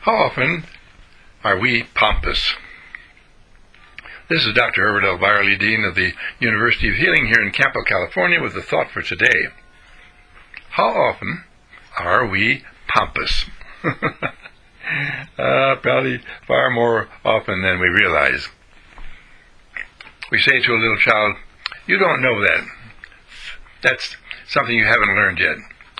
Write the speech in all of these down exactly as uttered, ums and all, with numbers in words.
How often are we pompous? This is Doctor Herbert L. Byerly, Dean of the University of Healing here in Campo, California, with a thought for today. How often are we pompous? uh, probably far more often than we realize. We say to a little child, "You don't know that. That's something you haven't learned yet.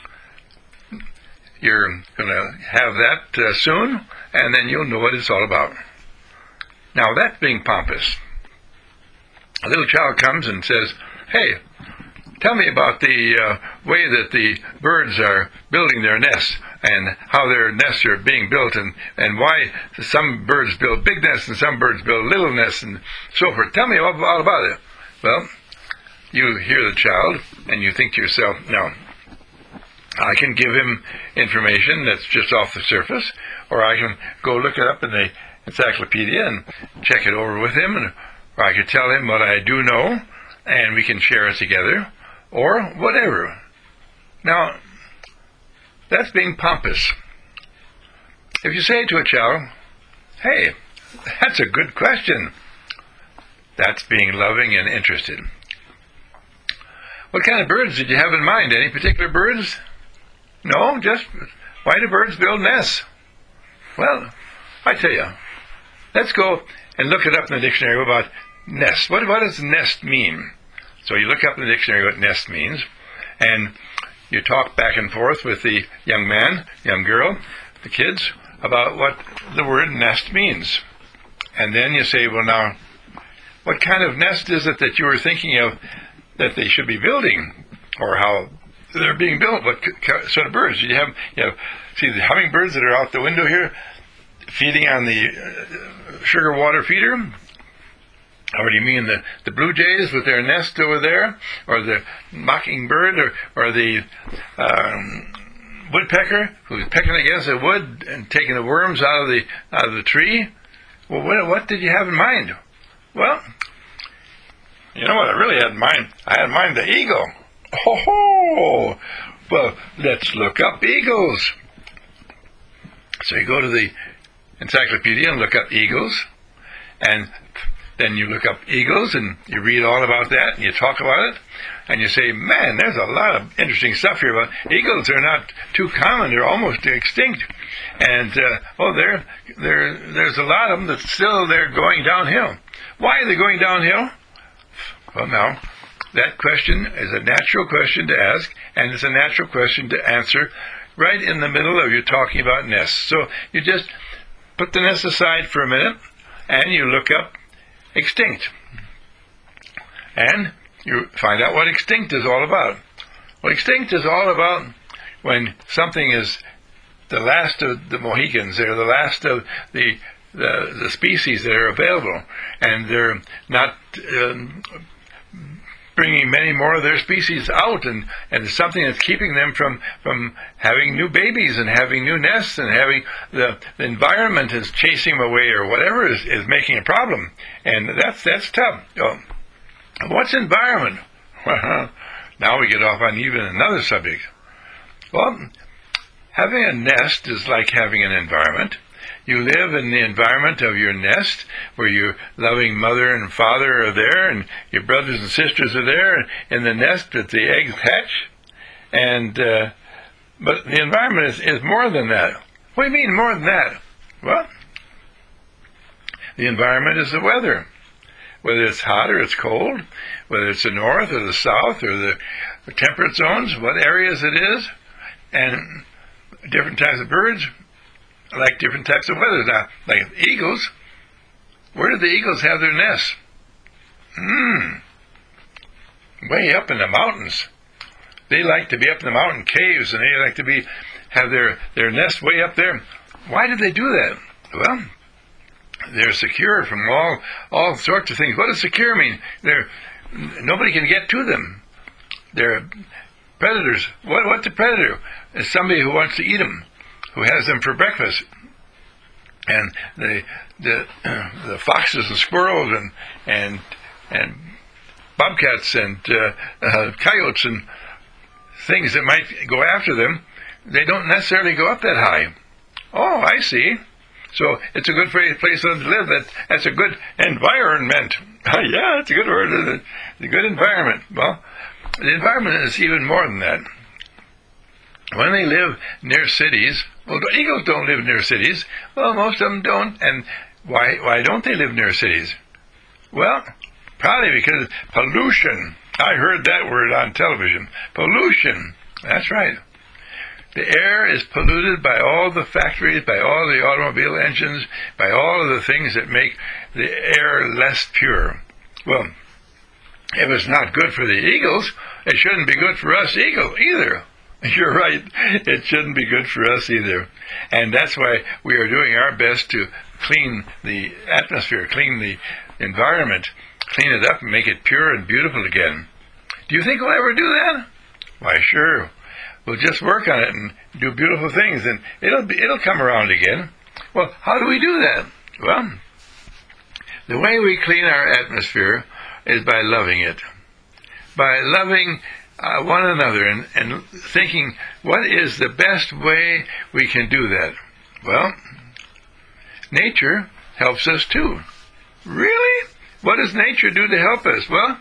You're going to have that uh, soon, and then you'll know what it's all about." Now, that's being pompous. A little child comes and says, "Hey, tell me about the uh, way that the birds are building their nests, and how their nests are being built, and, and why some birds build big nests and some birds build little nests, and so forth. Tell me all, all about it." Well, you hear the child, and you think to yourself, "No, I can give him information that's just off the surface, or I can go look it up in the encyclopedia and check it over with him, and, or I could tell him what I do know, and we can share it together, or whatever." Now, that's being pompous. If you say to a child, "Hey, that's a good question," that's being loving and interested. "What kind of birds did you have in mind? Any particular birds?" "No, just why do birds build nests?" "Well, I tell you, let's go and look it up in the dictionary about nest. What, what does nest mean?" So you look up in the dictionary what nest means, and you talk back and forth with the young man, young girl, the kids, about what the word nest means. And then you say, "Well, now, what kind of nest is it that you were thinking of that they should be building, or how they're being built? What sort of birds? You have, you have, see the hummingbirds that are out the window here, feeding on the uh, sugar water feeder? Or do you mean the, the blue jays with their nest over there, or the mockingbird, or, or the um, woodpecker who's pecking against the wood and taking the worms out of the out of the tree? Well, what, what did you have in mind?" "Well, you know what I really had in mind? I had in mind the eagle." "Oh, ho! Well, let's look up eagles." So you go to the encyclopedia and look up eagles, and then you look up eagles and you read all about that and you talk about it, and you say, "Man, there's a lot of interesting stuff here about eagles. Are not too common. They're almost extinct, and uh, oh, there, there, there's a lot of them that still they're going downhill. Why are they going downhill?" Well, now, that question is a natural question to ask, and it's a natural question to answer right in the middle of you talking about nests. So you just put the nest aside for a minute, and you look up extinct. And you find out what extinct is all about. Well, extinct is all about when something is the last of the Mohicans, they're the last of the the, the species that are available, and they're not um, bringing many more of their species out, and, and it's something that's keeping them from, from having new babies and having new nests, and having the, the environment is chasing them away, or whatever is, is making a problem. And that's that's tough. Oh, what's environment? Now we get off on even another subject. Well, having a nest is like having an environment. You live in the environment of your nest, where your loving mother and father are there, and your brothers and sisters are there in the nest that the eggs hatch. And uh, but the environment is, is more than that. What do you mean more than that? Well, the environment is the weather, whether it's hot or it's cold, whether it's the north or the south or the, the temperate zones, what areas it is, and different types of birds like different types of weather. Now, like eagles, where do the eagles have their nests? Hmm, way up in the mountains. They like to be up in the mountain caves, and they like to be have their, their nest way up there. Why do they do that? Well, they're secure from all all sorts of things. What does secure mean? They're nobody can get to them. They're predators. What what's a predator? It's somebody who wants to eat them, who has them for breakfast. And the the the foxes and squirrels and and and bobcats and uh, uh, coyotes and things that might go after them, they don't necessarily go up that high. Oh, I see. So it's a good place to live. That, that's a good environment. Yeah, it's a good word. It's a good environment. Well, the environment is even more than that. When they live near cities, well, the eagles don't live near cities. Well, most of them don't. And why, why don't they live near cities? Well, probably because pollution. I heard that word on television. Pollution. That's right. The air is polluted by all the factories, by all the automobile engines, by all of the things that make the air less pure. Well, if it's not good for the eagles, it shouldn't be good for us eagle either. You're right. It shouldn't be good for us either. And that's why we are doing our best to clean the atmosphere, clean the environment, clean it up and make it pure and beautiful again. Do you think we'll ever do that? Why, sure. We'll just work on it and do beautiful things, and it'll be, it'll come around again. Well, how do we do that? Well, the way we clean our atmosphere is by loving it, by loving uh, one another and, and thinking, what is the best way we can do that? Well, nature helps us too. Really? What does nature do to help us? Well,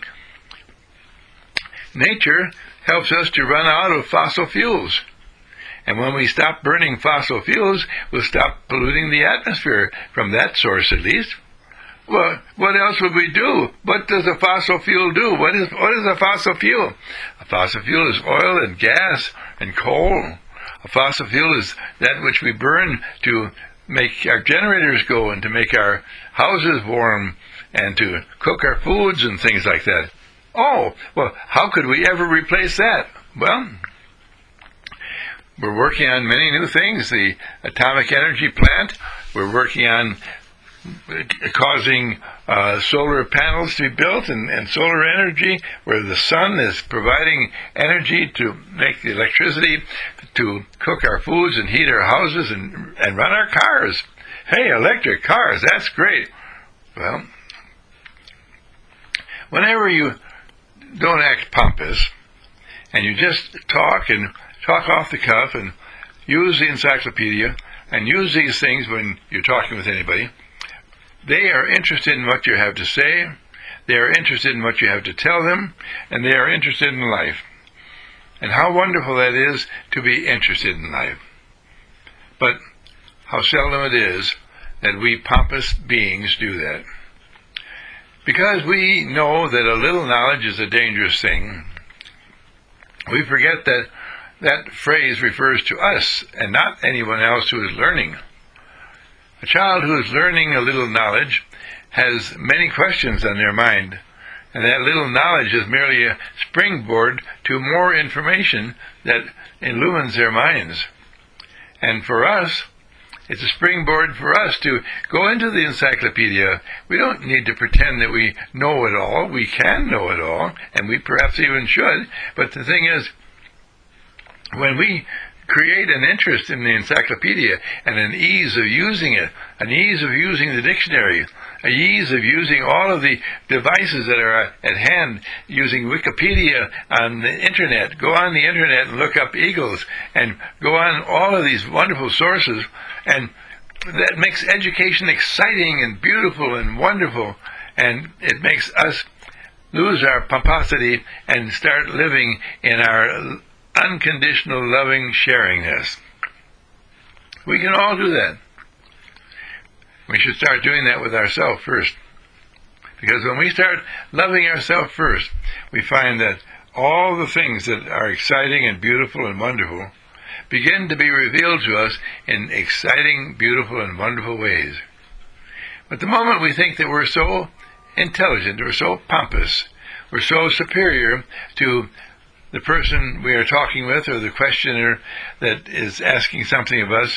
nature helps us to run out of fossil fuels. And when we stop burning fossil fuels, we'll stop polluting the atmosphere, from that source at least. Well, what else would we do? What does a fossil fuel do? What is what is a fossil fuel? A fossil fuel is oil and gas and coal. A fossil fuel is that which we burn to make our generators go and to make our houses warm and to cook our foods and things like that. Oh, well, how could we ever replace that? Well, we're working on many new things. The atomic energy plant, we're working on causing uh, solar panels to be built and, and solar energy, where the sun is providing energy to make the electricity to cook our foods and heat our houses and, and run our cars. Hey, electric cars, that's great. Well, whenever you don't act pompous, and you just talk and talk off the cuff and use the encyclopedia and use these things when you're talking with anybody, they are interested in what you have to say, they are interested in what you have to tell them, and they are interested in life. And how wonderful that is to be interested in life. But how seldom it is that we pompous beings do that. Because we know that a little knowledge is a dangerous thing, we forget that that phrase refers to us and not anyone else who is learning. A child who is learning a little knowledge has many questions on their mind, and that little knowledge is merely a springboard to more information that illumines their minds. And for us, it's a springboard for us to go into the encyclopedia. We don't need to pretend that we know it all. We can know it all, and we perhaps even should. But the thing is, when we create an interest in the encyclopedia and an ease of using it, an ease of using the dictionary, an ease of using all of the devices that are at hand, using Wikipedia on the internet, go on the internet and look up eagles, and go on all of these wonderful sources, and that makes education exciting and beautiful and wonderful, and it makes us lose our pomposity and start living in our unconditional loving sharingness. We can all do that. We should start doing that with ourselves first. Because when we start loving ourselves first, we find that all the things that are exciting and beautiful and wonderful begin to be revealed to us in exciting, beautiful, and wonderful ways. But the moment we think that we're so intelligent, we're so pompous, we're so superior to the person we are talking with or the questioner that is asking something of us,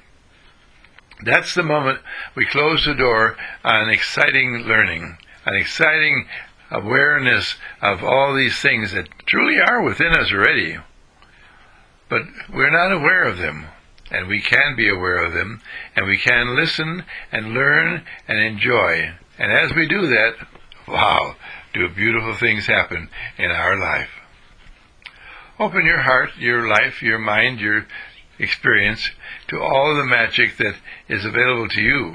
that's the moment we close the door on exciting learning, on exciting awareness of all these things that truly are within us already. But we're not aware of them, and we can be aware of them, and we can listen and learn and enjoy. And as we do that, wow, do beautiful things happen in our life. Open your heart, your life, your mind, your experience to all the magic that is available to you.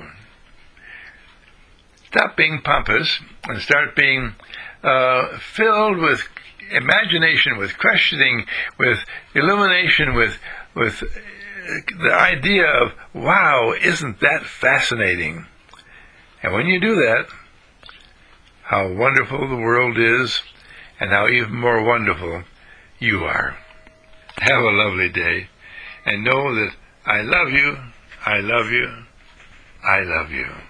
Stop being pompous and start being uh, filled with imagination, with questioning, with illumination, with with the idea of, wow, isn't that fascinating? And when you do that, how wonderful the world is, and how even more wonderful you are. Have a lovely day, and know that I love you, I love you, I love you.